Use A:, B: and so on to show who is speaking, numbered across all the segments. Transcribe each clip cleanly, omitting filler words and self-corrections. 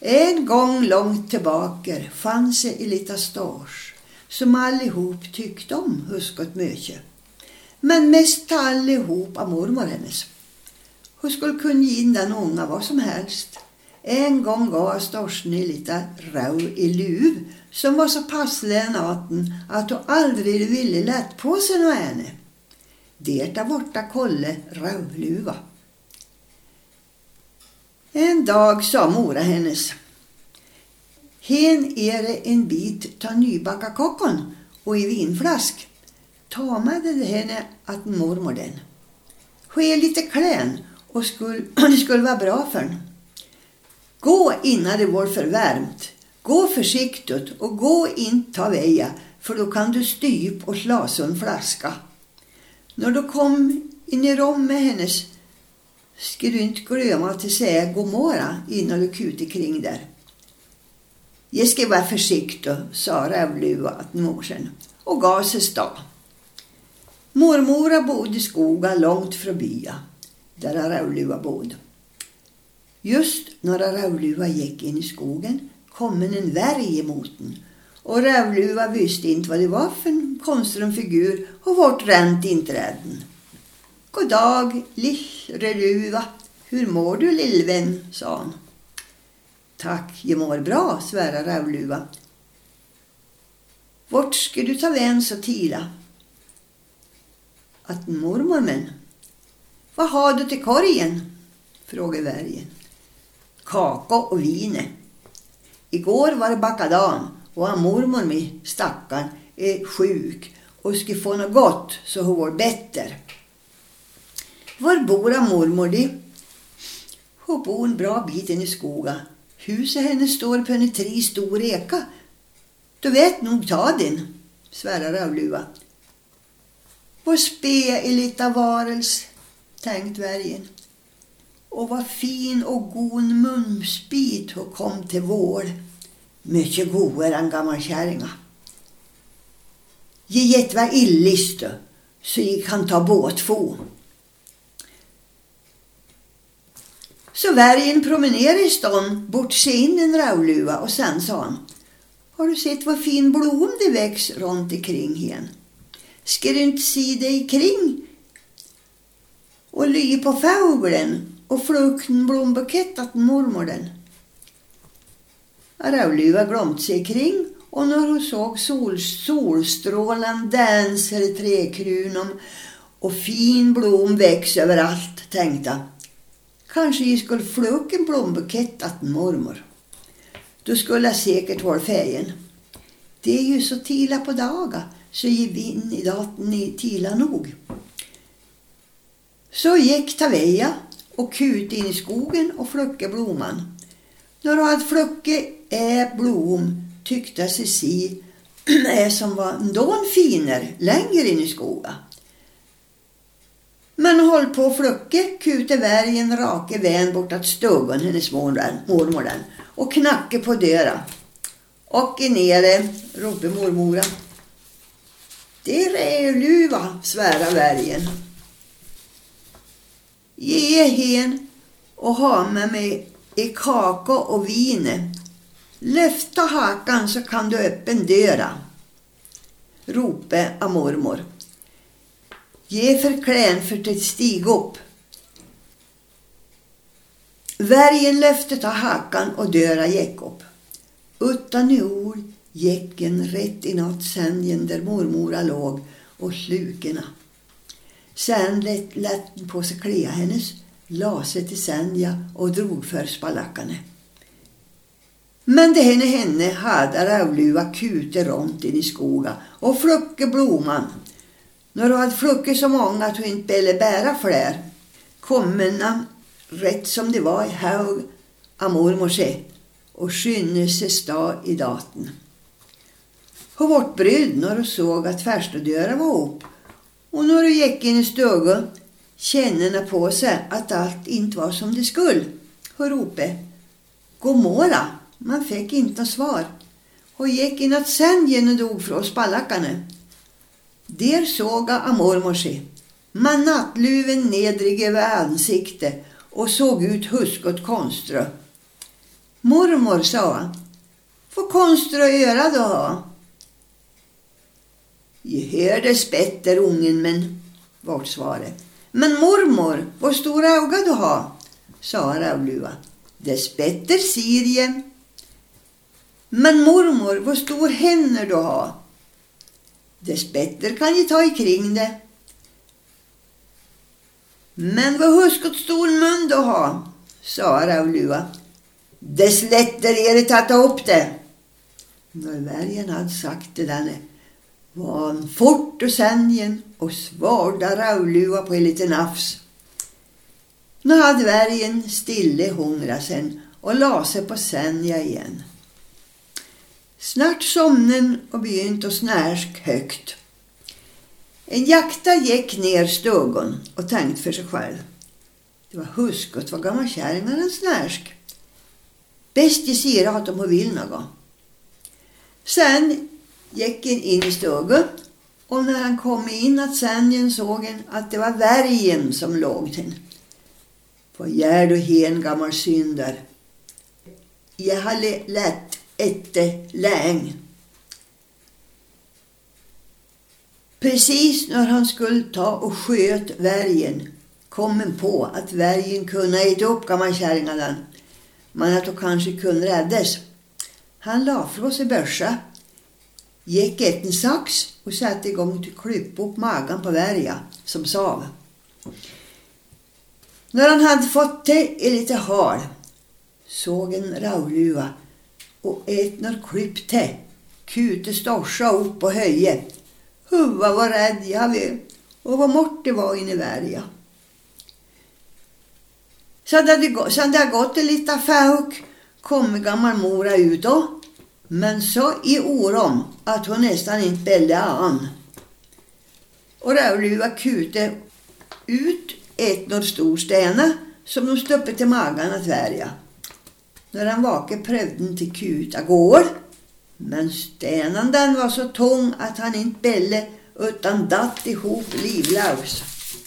A: En gång långt tillbaka fanns det i lite stars som allihop tyckte om huskot mycket. Men mest allihop av mormor hennes. Hon skulle kunna ge in den unga vad som helst. En gång gav storsen i lite rau i luv som var så passlig natten att hon aldrig ville lätt på sig något ännu. Det där borta kolle rauluva. En dag sa mora hennes: hen är det en bit ta nybaka kokon och i vinflask. Ta med det henne att mormor den. Hon är lite klän och det skulle vara bra för henne. Gå innan det var för varmt. Gå försiktigt och gå inte ta väja, för då kan du styp och slasa en flaska. När du kom in i rum med hennes, ska du inte glömma att säga god morgon innan du kuter kring där. Jag ska vara försiktig, sa Rävluva att morsen och gav sig stå. Mormora bodde i skogen långt från bya, där Rävluva bodde. Just när Rävluva gick in i skogen kom en värg emot den. Och Rävluva visste inte vad det var för en konstig figur och vart ränt inte rädden. God dag, Rävluva. Hur mår du, lillvän, sa han. Tack, jag mår bra, svärade Rävluva. Vart ska du ta vän så tila? Att mormor men. Vad har du till korgen? Frågade värgen. Kaka och vine. Igår var det bakadan och mormor med stackaren är sjuk och ska få något gott så hon var bättre. Var bor mormor det? Hon bor en bra bit in i skogen. Huset hennes står på en 3 stor eka. Du vet nog ta din, svärar Rävluva. Vad spe i lite varels, tänkt värgen. Och vad fin och god mumsbit hon kom till vård. Mycket godare än gammal kärringa. Givet var illiste, så gick han ta båtfå. Så värgen promenerade i stan bort sig in en Rävluva och sen sa han: har du sett vad fin blom det väx runt omkring hen? Ska du inte se dig kring och ly på fågeln och fluk en blombukett att mormor den? Rävluva glömde sig kring och när hon såg solstrålen dansa i trädkronan och fin blom väx överallt, tänkte kanske jag skulle fluka en blombukett att mormor. Då skulle jag säkert vara färgen. Det är ju så tila på dagar så ger vi in i dagen i tila nog. Så gick Taveja och kut in i skogen och fluckade blomman. När hon hade fluckat blom tyckte sig se som var ändå finare längre in i skogen. Men hon höll på att flucka, kute värgen raka vän bort att stugan hennes mormor den och knacka på dörren. Och i nere ropade mormora. Det är Rävluva, svära värgen. Ge hen och ha med mig i kaka och vine. Lyfta hakan så kan du öppna dörren, ropade av mormor. Ge för klän för att stiga upp. Värgen lyfte ta hakan och dörren gick upp. Utan ord gick en rätt i natt sängen där mormora låg och slukena. Sen lät på sig klä hennes, la sig till sänja och drog för spalackane. Men det henne hade Rävluva kute runt in i skogen och flucka blomman. När hon hade fluckat så många att hon inte ville bära fler, kommenna rätt som det var i hög av mormor sig och skynde sig stå i daten. Hon vart brydd när hon såg att färstadöra var upp och när hon gick in i stugan kände på sig att allt inte var som det skulle. Hon ropade god morgon. Man fick inte något svar. Hon gick in att sängen och dog från spallackarna. Där såg jag mormor sig. Man nattluven nedrig över ansikte och såg ut huskot konströ. Mormor, sa, vad konster och öra du ha? Jag hördes bättre ungen, men vart svaret. Men mormor, vad stora öga du ha? Sa Rauluva. Dess bättre Sirje. Men mormor, vad stor händer du ha? Dess bättre kan jag ta i kring det. Men vad huskot stor mun du ha? Sa Rauluva. Dess lättare är det att ta upp det. När värjen hade sagt det där var han fort och sängen och svarda Rauluva på en liten nafs. Nu hade värjen stille hungra sen och la sig på sänja igen. Snart somnen och begynt och snärsk högt. En jakta gick ner stugan och tänkte för sig själv. Det var huskot vad gammal kärringar en snärsk. Bäst i sira att de vill något. Sen gick han in i stugan och när han kom in att sängen såg han att det var värjen som låg till. Vad gör du hen gammal syndar? Jag hade lätt läng. Precis när han skulle ta och sköt värjen kom han på att värjen kunde äta upp gammalkärringarna, men att de kanske kunde räddas. Han la från sig börsa, gick en sax och satte igång till klippa upp magen på värja som sav. När han hade fått det i lite hal såg en Rauluva och ett när klipp te kute storsa upp på höje. Huva var rädd jag vet och vad mort det var inne i värja. Så det hade gått en liten fäuk kom gammal mora ut då, men så i orom att hon nästan inte bällde an. Och Rauluva kute ut ett några stor stena som de stöppe till magen att värja. När han vake prövden till kuta går, men stenen den var så tung att han inte bälle utan datt ihop livlaus.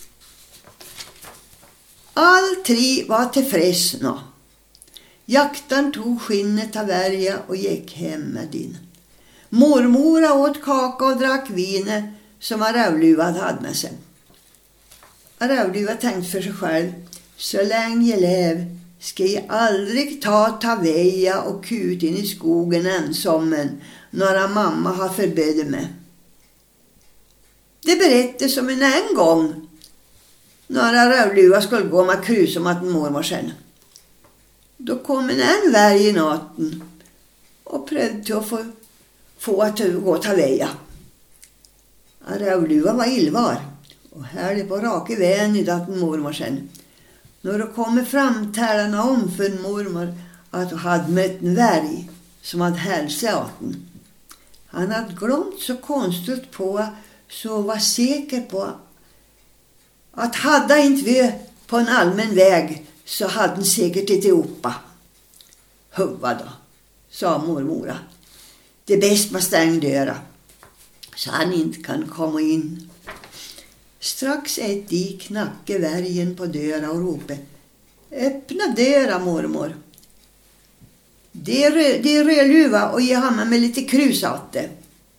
A: All tre var tillfreds nu. Jakten tog skinnet av värja och gick hem med din. Mormora åt kaka och drack vinet som Rauluva hade med sig. Rauluva tänkte för sig själv, så länge jag lev ska jag aldrig ta väja och kut in i skogen ensommen några mamma har förböd mig. Det berättade som en gång några Rauluva skulle gå med krus om att mormor sen. Då kom en värj i natten och prövde att få att gå och ta väja. Rauluva var illvar och hörde på raka vägen i datten mormor sen. När det kommer fram tärlarna om för mormor att hon hade mött en värj som hade hälsat den. Han hade glömt så konstigt på så var säker på att hade inte vi på en allmän väg så hade han säkert inte uppa. Huva då, sa mormora. Det är bäst man stäng dörra så han inte kan komma in. Strax ett i knacke värjen på dörra och rope. Öppna dörra mormor. Det är Rauluva och jag har med lite krusatte.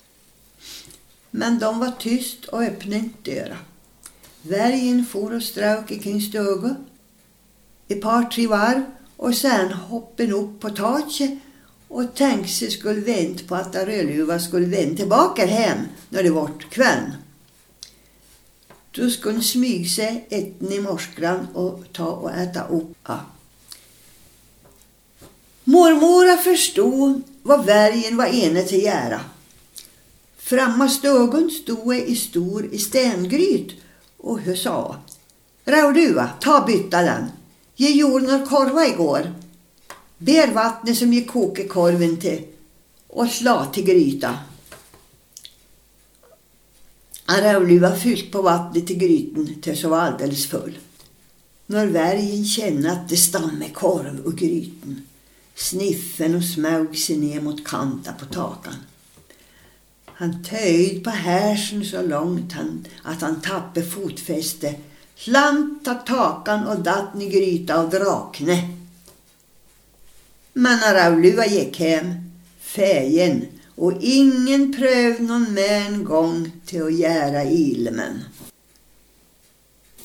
A: Men de var tyst och öppnade inte dörra. Värjen for och strök kring stugan ett par tre varv och sen hoppade upp på taket och tänkte sig skulle vänta på att Rauluva skulle vända tillbaka hem när det var kväll. Då skulle hon smyga sig etten i morskran och ta och äta upp. Mormora förstod vad värjen var ene till göra. Framma stugan stod i stor i stengryt och hon sa: Rauluva, ta bytta den. Jag gjorde några korva igår. Ber vattnet som jag kokar korven till och slå till gryta. Rauluva fyllt på vattnet till gryten till så var alldeles full. När värjen kände att det stammade korv och gryten, sniffen och smög sig ner mot kanta på takan. Han töjd på härsen så långt att han tappade fotfäste, slanta takan och datt i gryta och drakne. Men när Raulua gick hem, fägen, och ingen pröv någon mer en gång till att göra ilmen.